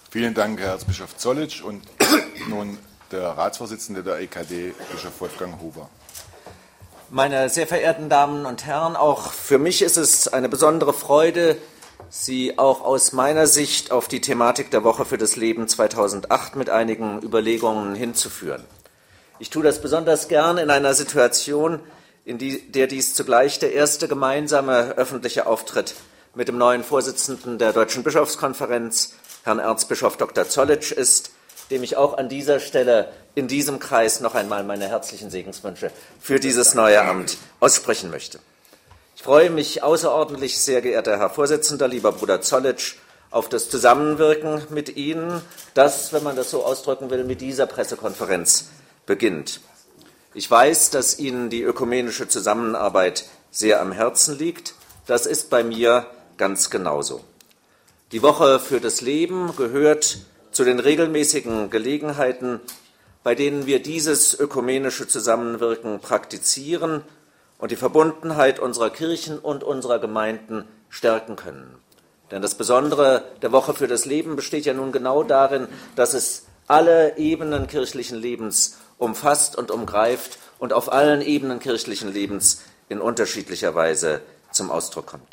Vielen Dank, Herr Erzbischof Zollitsch. Und nun der Ratsvorsitzende der EKD, Bischof Wolfgang Huber. Meine sehr verehrten Damen und Herren, auch für mich ist es eine besondere Freude, Sie auch aus meiner Sicht auf die Thematik der Woche für das Leben 2008 mit einigen Überlegungen hinzuführen. Ich tue das besonders gern in einer Situation, in der dies zugleich der erste gemeinsame öffentliche Auftritt mit dem neuen Vorsitzenden der Deutschen Bischofskonferenz, Herrn Erzbischof Dr. Zollitsch, ist, dem ich auch an dieser Stelle in diesem Kreis noch einmal meine herzlichen Segenswünsche für dieses neue Amt aussprechen möchte. Ich freue mich außerordentlich, sehr geehrter Herr Vorsitzender, lieber Bruder Zollitsch, auf das Zusammenwirken mit Ihnen, das, wenn man das so ausdrücken will, mit dieser Pressekonferenz beginnt. Ich weiß, dass Ihnen die ökumenische Zusammenarbeit sehr am Herzen liegt. Das ist bei mir ganz genauso. Die Woche für das Leben gehört zu den regelmäßigen Gelegenheiten, bei denen wir dieses ökumenische Zusammenwirken praktizieren und die Verbundenheit unserer Kirchen und unserer Gemeinden stärken können. Denn das Besondere der Woche für das Leben besteht ja nun genau darin, dass es alle Ebenen kirchlichen Lebens umfasst und umgreift und auf allen Ebenen kirchlichen Lebens in unterschiedlicher Weise zum Ausdruck kommt.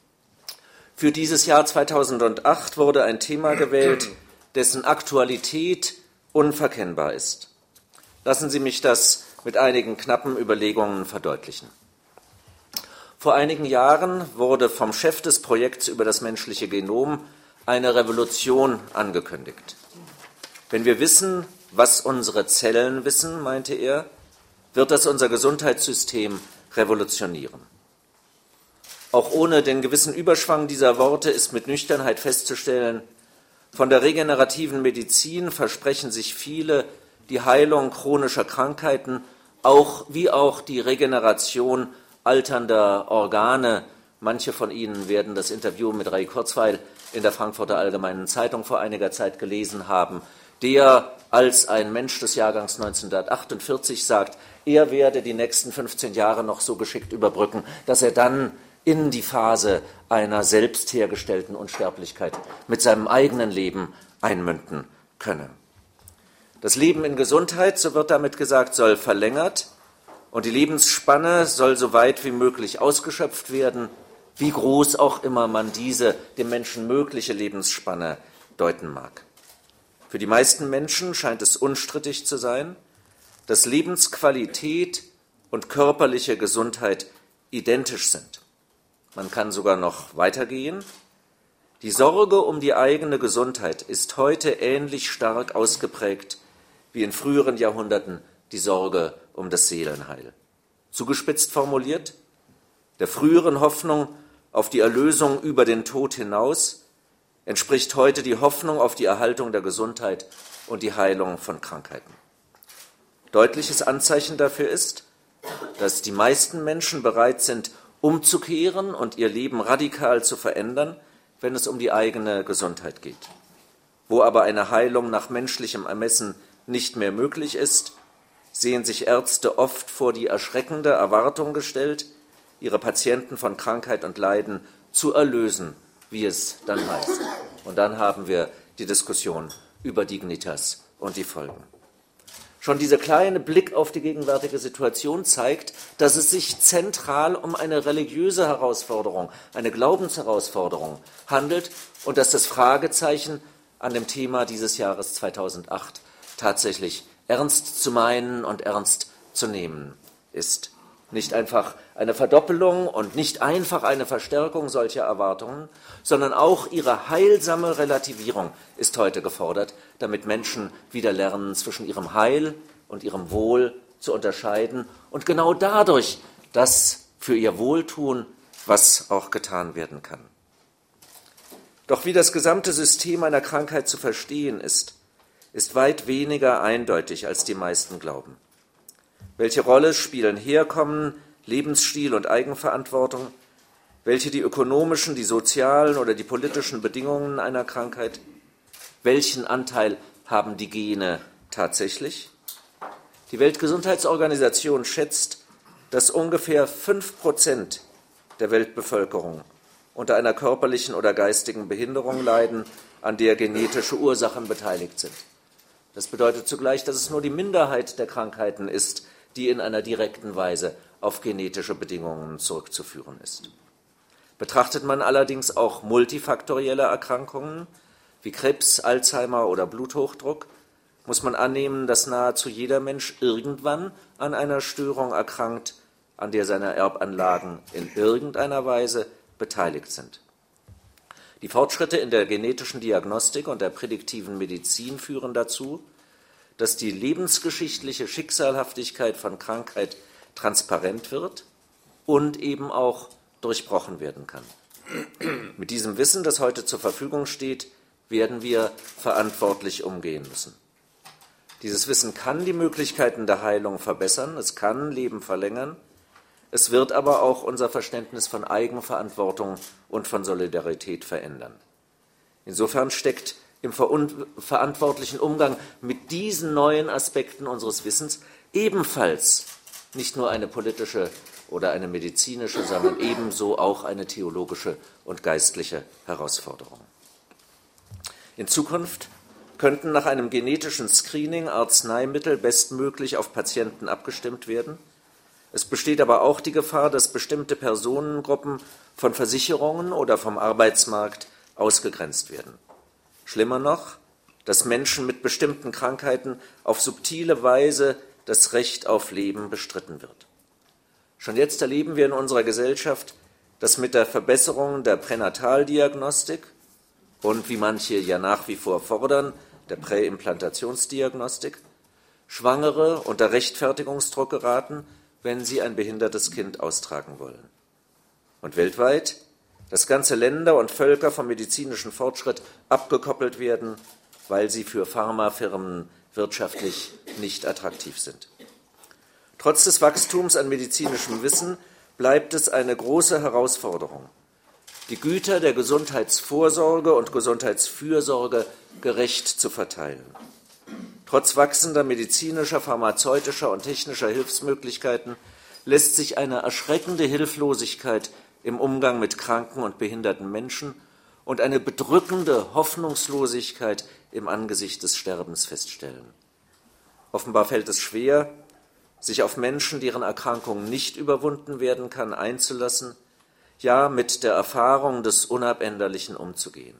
Für dieses Jahr 2008 wurde ein Thema gewählt, dessen Aktualität unverkennbar ist. Lassen Sie mich das mit einigen knappen Überlegungen verdeutlichen. Vor einigen Jahren wurde vom Chef des Projekts über das menschliche Genom eine Revolution angekündigt. Wenn wir wissen, was unsere Zellen wissen, meinte er, wird das unser Gesundheitssystem revolutionieren. Auch ohne den gewissen Überschwang dieser Worte ist mit Nüchternheit festzustellen, von der regenerativen Medizin versprechen sich viele die Heilung chronischer Krankheiten, wie auch die Regeneration alternder Organe. Manche von Ihnen werden das Interview mit Ray Kurzweil in der Frankfurter Allgemeinen Zeitung vor einiger Zeit gelesen haben, der als ein Mensch des Jahrgangs 1948 sagt, er werde die nächsten 15 Jahre noch so geschickt überbrücken, dass er dann in die Phase einer selbst hergestellten Unsterblichkeit mit seinem eigenen Leben einmünden könne. Das Leben in Gesundheit, so wird damit gesagt, soll verlängert und die Lebensspanne soll so weit wie möglich ausgeschöpft werden, wie groß auch immer man diese dem Menschen mögliche Lebensspanne deuten mag. Für die meisten Menschen scheint es unstrittig zu sein, dass Lebensqualität und körperliche Gesundheit identisch sind. Man kann sogar noch weitergehen. Die Sorge um die eigene Gesundheit ist heute ähnlich stark ausgeprägt wie in früheren Jahrhunderten die Sorge um das Seelenheil. Zugespitzt formuliert, der früheren Hoffnung auf die Erlösung über den Tod hinaus entspricht heute die Hoffnung auf die Erhaltung der Gesundheit und die Heilung von Krankheiten. Deutliches Anzeichen dafür ist, dass die meisten Menschen bereit sind, umzukehren und ihr Leben radikal zu verändern, wenn es um die eigene Gesundheit geht. Wo aber eine Heilung nach menschlichem Ermessen nicht mehr möglich ist, sehen sich Ärzte oft vor die erschreckende Erwartung gestellt, ihre Patienten von Krankheit und Leiden zu erlösen, wie es dann heißt. Und dann haben wir die Diskussion über Dignitas und die Folgen. Schon dieser kleine Blick auf die gegenwärtige Situation zeigt, dass es sich zentral um eine religiöse Herausforderung, eine Glaubensherausforderung handelt und dass das Fragezeichen an dem Thema dieses Jahres 2008 tatsächlich ernst zu meinen und ernst zu nehmen ist. Nicht einfach eine Verdoppelung und nicht einfach eine Verstärkung solcher Erwartungen, sondern auch ihre heilsame Relativierung ist heute gefordert, damit Menschen wieder lernen, zwischen ihrem Heil und ihrem Wohl zu unterscheiden und genau dadurch das für ihr Wohltun, was auch getan werden kann. Doch wie das gesamte System einer Krankheit zu verstehen ist weit weniger eindeutig, als die meisten glauben. Welche Rolle spielen Herkommen, Lebensstil und Eigenverantwortung? Welche die ökonomischen, die sozialen oder die politischen Bedingungen einer Krankheit? Welchen Anteil haben die Gene tatsächlich? Die Weltgesundheitsorganisation schätzt, dass ungefähr 5% der Weltbevölkerung unter einer körperlichen oder geistigen Behinderung leiden an der genetische Ursachen beteiligt sind. Das bedeutet zugleich, dass es nur die Minderheit der Krankheiten ist, die in einer direkten Weise auf genetische Bedingungen zurückzuführen ist. Betrachtet man allerdings auch multifaktorielle Erkrankungen wie Krebs, Alzheimer oder Bluthochdruck, muss man annehmen, dass nahezu jeder Mensch irgendwann an einer Störung erkrankt, an der seine Erbanlagen in irgendeiner Weise beteiligt sind. Die Fortschritte in der genetischen Diagnostik und der prädiktiven Medizin führen dazu, dass die lebensgeschichtliche Schicksalhaftigkeit von Krankheit transparent wird und eben auch durchbrochen werden kann. Mit diesem Wissen, das heute zur Verfügung steht, werden wir verantwortlich umgehen müssen. Dieses Wissen kann die Möglichkeiten der Heilung verbessern, es kann Leben verlängern, es wird aber auch unser Verständnis von Eigenverantwortung und von Solidarität verändern. Insofern steckt im verantwortlichen Umgang mit diesen neuen Aspekten unseres Wissens ebenfalls nicht nur eine politische oder eine medizinische, sondern ebenso auch eine theologische und geistliche Herausforderung. In Zukunft könnten nach einem genetischen Screening Arzneimittel bestmöglich auf Patienten abgestimmt werden. Es besteht aber auch die Gefahr, dass bestimmte Personengruppen von Versicherungen oder vom Arbeitsmarkt ausgegrenzt werden. Schlimmer noch, dass Menschen mit bestimmten Krankheiten auf subtile Weise das Recht auf Leben bestritten wird. Schon jetzt erleben wir in unserer Gesellschaft, dass mit der Verbesserung der Pränataldiagnostik und, wie manche ja nach wie vor fordern, der Präimplantationsdiagnostik, Schwangere unter Rechtfertigungsdruck geraten, wenn sie ein behindertes Kind austragen wollen. Und weltweit, dass ganze Länder und Völker vom medizinischen Fortschritt abgekoppelt werden, weil sie für Pharmafirmen wirtschaftlich nicht attraktiv sind. Trotz des Wachstums an medizinischem Wissen bleibt es eine große Herausforderung, die Güter der Gesundheitsvorsorge und Gesundheitsfürsorge gerecht zu verteilen. Trotz wachsender medizinischer, pharmazeutischer und technischer Hilfsmöglichkeiten lässt sich eine erschreckende Hilflosigkeit im Umgang mit kranken und behinderten Menschen und eine bedrückende Hoffnungslosigkeit im Angesicht des Sterbens feststellen. Offenbar fällt es schwer, sich auf Menschen, deren Erkrankung nicht überwunden werden kann, einzulassen, ja mit der Erfahrung des Unabänderlichen umzugehen.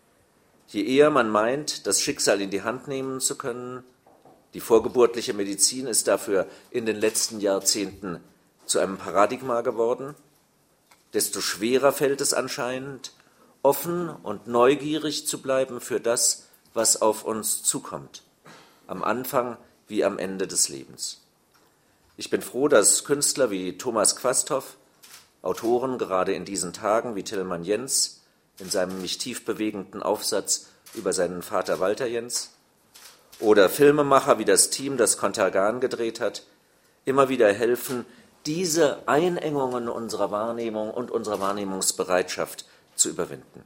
Je eher man meint, das Schicksal in die Hand nehmen zu können, die vorgeburtliche Medizin ist dafür in den letzten Jahrzehnten zu einem Paradigma geworden, desto schwerer fällt es anscheinend, offen und neugierig zu bleiben für das, was auf uns zukommt, am Anfang wie am Ende des Lebens. Ich bin froh, dass Künstler wie Thomas Quasthoff, Autoren gerade in diesen Tagen wie Tillmann Jens in seinem mich tief bewegenden Aufsatz über seinen Vater Walter Jens oder Filmemacher wie das Team, das Contergan gedreht hat, immer wieder helfen, diese Einengungen unserer Wahrnehmung und unserer Wahrnehmungsbereitschaft zu überwinden.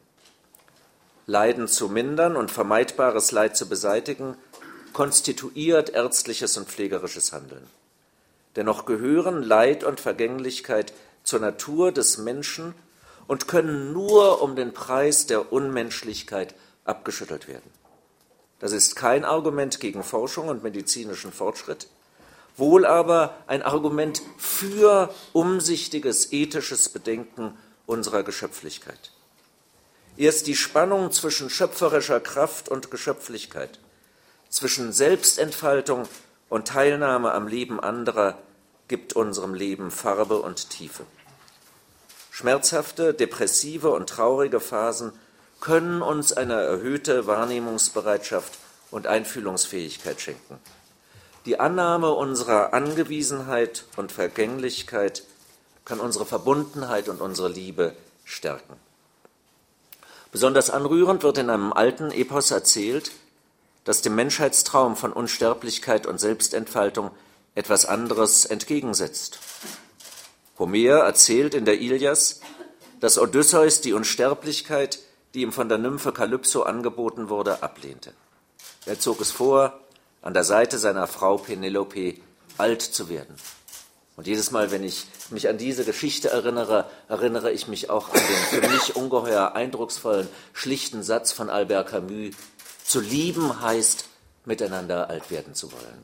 Leiden zu mindern und vermeidbares Leid zu beseitigen, konstituiert ärztliches und pflegerisches Handeln. Dennoch gehören Leid und Vergänglichkeit zur Natur des Menschen und können nur um den Preis der Unmenschlichkeit abgeschüttelt werden. Das ist kein Argument gegen Forschung und medizinischen Fortschritt, wohl aber ein Argument für umsichtiges ethisches Bedenken unserer Geschöpflichkeit. Erst die Spannung zwischen schöpferischer Kraft und Geschöpflichkeit, zwischen Selbstentfaltung und Teilnahme am Leben anderer gibt unserem Leben Farbe und Tiefe. Schmerzhafte, depressive und traurige Phasen können uns eine erhöhte Wahrnehmungsbereitschaft und Einfühlungsfähigkeit schenken. Die Annahme unserer Angewiesenheit und Vergänglichkeit kann unsere Verbundenheit und unsere Liebe stärken. Besonders anrührend wird in einem alten Epos erzählt, dass dem Menschheitstraum von Unsterblichkeit und Selbstentfaltung etwas anderes entgegensetzt. Homer erzählt in der Ilias, dass Odysseus die Unsterblichkeit, die ihm von der Nymphe Kalypso angeboten wurde, ablehnte. Er zog es vor, an der Seite seiner Frau Penelope alt zu werden. Und jedes Mal, wenn ich mich an diese Geschichte erinnere, erinnere ich mich auch an den für mich ungeheuer eindrucksvollen, schlichten Satz von Albert Camus: Zu lieben heißt, miteinander alt werden zu wollen.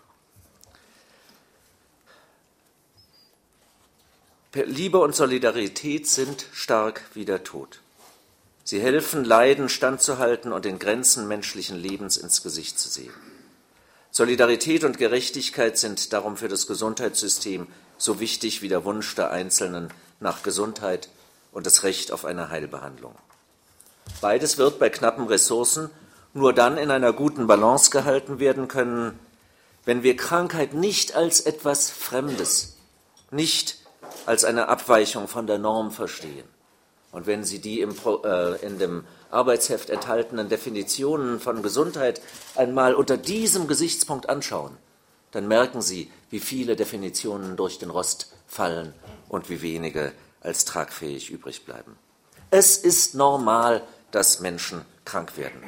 Liebe und Solidarität sind stark wie der Tod. Sie helfen, Leiden standzuhalten und den Grenzen menschlichen Lebens ins Gesicht zu sehen. Solidarität und Gerechtigkeit sind darum für das Gesundheitssystem so wichtig wie der Wunsch der Einzelnen nach Gesundheit und das Recht auf eine Heilbehandlung. Beides wird bei knappen Ressourcen nur dann in einer guten Balance gehalten werden können, wenn wir Krankheit nicht als etwas Fremdes, nicht als eine Abweichung von der Norm verstehen. Und wenn Sie die in dem Arbeitsheft enthaltenen Definitionen von Gesundheit einmal unter diesem Gesichtspunkt anschauen, dann merken Sie, wie viele Definitionen durch den Rost fallen und wie wenige als tragfähig übrig bleiben. Es ist normal, dass Menschen krank werden.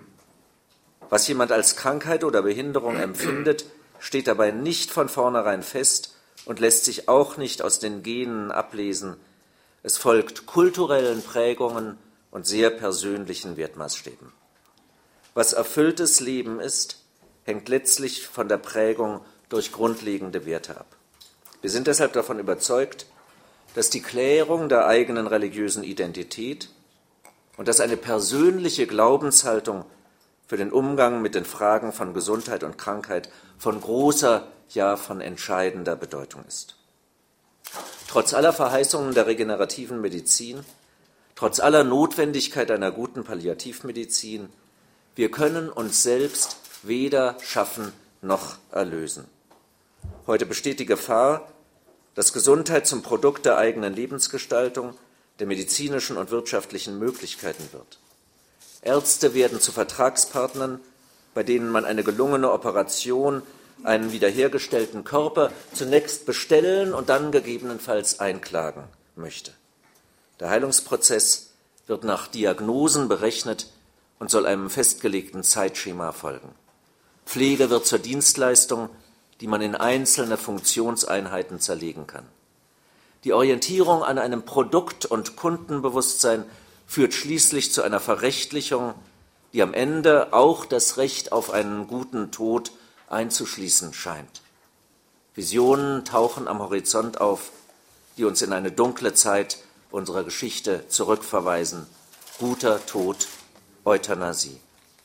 Was jemand als Krankheit oder Behinderung empfindet, steht dabei nicht von vornherein fest und lässt sich auch nicht aus den Genen ablesen. Es folgt kulturellen Prägungen und sehr persönlichen Wertmaßstäben. Was erfülltes Leben ist, hängt letztlich von der Prägung durch grundlegende Werte ab. Wir sind deshalb davon überzeugt, dass die Klärung der eigenen religiösen Identität und dass eine persönliche Glaubenshaltung für den Umgang mit den Fragen von Gesundheit und Krankheit von großer, ja von entscheidender Bedeutung ist. Trotz aller Verheißungen der regenerativen Medizin, trotz aller Notwendigkeit einer guten Palliativmedizin, wir können uns selbst weder schaffen noch erlösen. Heute besteht die Gefahr, dass Gesundheit zum Produkt der eigenen Lebensgestaltung, der medizinischen und wirtschaftlichen Möglichkeiten wird. Ärzte werden zu Vertragspartnern, bei denen man eine gelungene Operation, einen wiederhergestellten Körper zunächst bestellen und dann gegebenenfalls einklagen möchte. Der Heilungsprozess wird nach Diagnosen berechnet und soll einem festgelegten Zeitschema folgen. Pflege wird zur Dienstleistung, die man in einzelne Funktionseinheiten zerlegen kann. Die Orientierung an einem Produkt- und Kundenbewusstsein führt schließlich zu einer Verrechtlichung, die am Ende auch das Recht auf einen guten Tod einzuschließen scheint. Visionen tauchen am Horizont auf, die uns in eine dunkle Zeit unserer Geschichte zurückverweisen. Guter Tod, Euthanasie.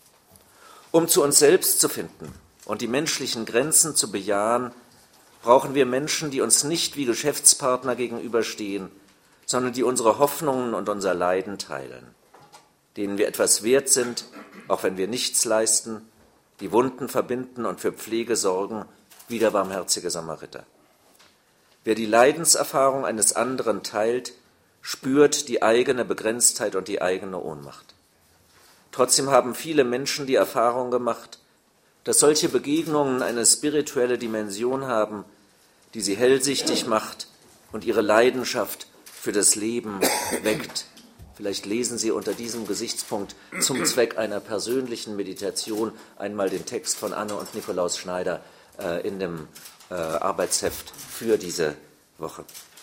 Um zu uns selbst zu finden und die menschlichen Grenzen zu bejahen, brauchen wir Menschen, die uns nicht wie Geschäftspartner gegenüberstehen, sondern die unsere Hoffnungen und unser Leiden teilen, denen wir etwas wert sind, auch wenn wir nichts leisten, die Wunden verbinden und für Pflege sorgen, wie der barmherzige Samariter. Wer die Leidenserfahrung eines anderen teilt, spürt die eigene Begrenztheit und die eigene Ohnmacht. Trotzdem haben viele Menschen die Erfahrung gemacht, dass solche Begegnungen eine spirituelle Dimension haben, die sie hellsichtig macht und ihre Leidenschaft für das Leben weckt. Vielleicht lesen Sie unter diesem Gesichtspunkt zum Zweck einer persönlichen Meditation einmal den Text von Anne und Nikolaus Schneider in dem Arbeitsheft für diese Woche.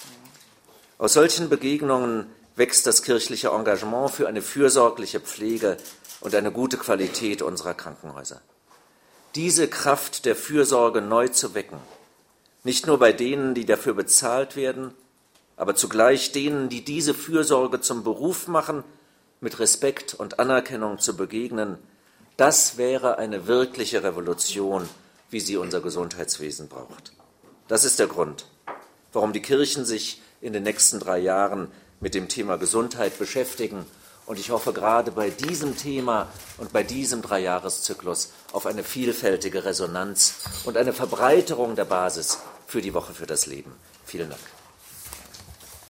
Aus solchen Begegnungen wächst das kirchliche Engagement für eine fürsorgliche Pflege und eine gute Qualität unserer Krankenhäuser. Diese Kraft der Fürsorge neu zu wecken, nicht nur bei denen, die dafür bezahlt werden, aber zugleich denen, die diese Fürsorge zum Beruf machen, mit Respekt und Anerkennung zu begegnen, das wäre eine wirkliche Revolution, wie sie unser Gesundheitswesen braucht. Das ist der Grund, warum die Kirchen sich in den nächsten 3 Jahren mit dem Thema Gesundheit beschäftigen. Und ich hoffe gerade bei diesem Thema und bei diesem 3-Jahres-Zyklus auf eine vielfältige Resonanz und eine Verbreiterung der Basis für die Woche für das Leben. Vielen Dank.